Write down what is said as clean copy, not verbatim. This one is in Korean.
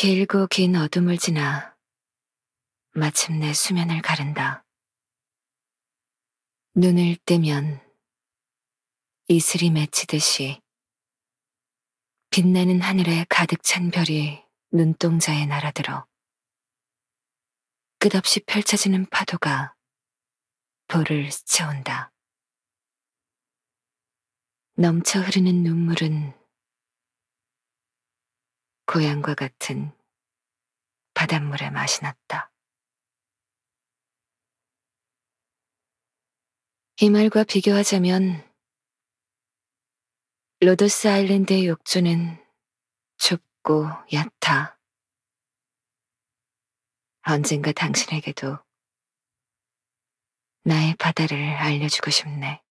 길고 긴 어둠을 지나 마침내 수면을 가른다. 눈을 뜨면 이슬이 맺히듯이 빛나는 하늘에 가득 찬 별이 눈동자에 날아들어 끝없이 펼쳐지는 파도가 볼을 스쳐온다. 넘쳐 흐르는 눈물은 고향과 같은 바닷물의 맛이 났다. 이 말과 비교하자면 로도스 아일랜드의 욕조는 좁고 얕아. 언젠가 당신에게도 나의 바다를 알려주고 싶네.